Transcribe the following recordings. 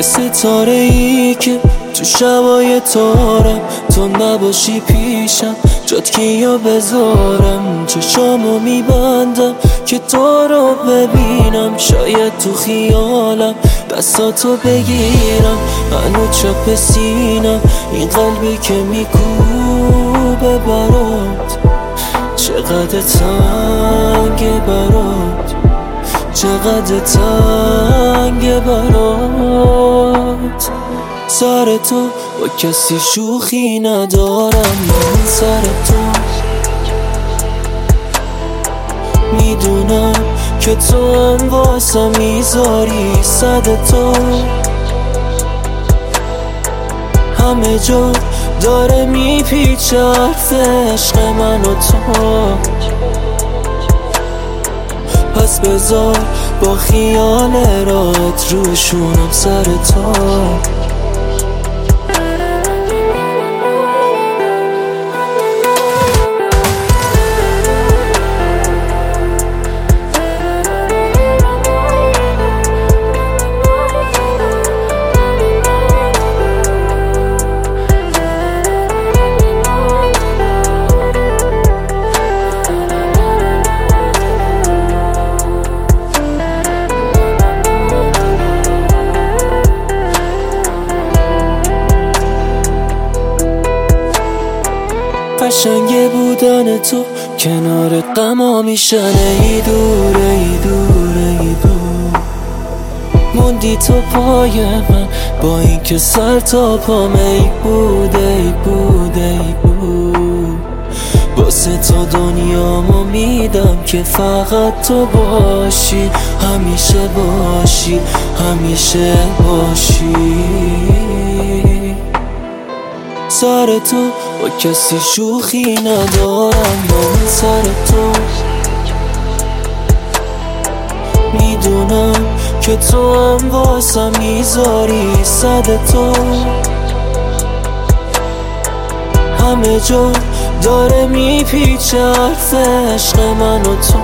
یه ستاره ای که تو شبای تارم، تو نباشی پیشم جات کیا بذارم. چشامو میبندم که تو رو ببینم، شاید تو خیالم دستاتو بگیرم. هنو چپ سینم این قلبی که میکوبه برات، چقدر تنگه برات، چقدر تنگه برات. سر تو با کسی شوخی ندارم، من سر تو میدونم که تو هم واسم میذاری صد تو. همه جا داره میپیچه حرف عشق من و تو، پس بذار با خیال رات روشونم سر تو. قشنگه بودن تو کنار غما میشن، ای دوره ای دوره ای دور. موندی تو پای من با این که سر تا پام ای بوده ای بوده ای بود. واسه تا دنیامو میدم که فقط تو باشی، همیشه باشی، همیشه باشی. سر تو با کسی شوخی ندارم، من سر تو میدونم که تو هم واسم میذاری صد تو. همه جا داره میپیچه حرف عشق من و تو،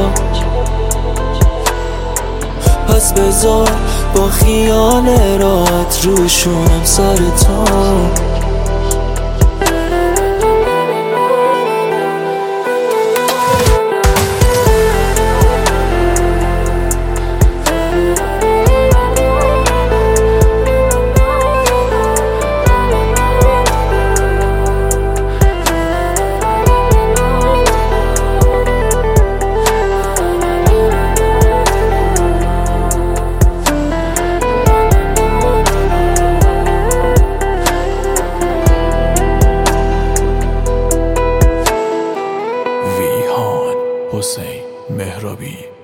پس بذار با خیال رات روشونم سر تو. حسین مهرابی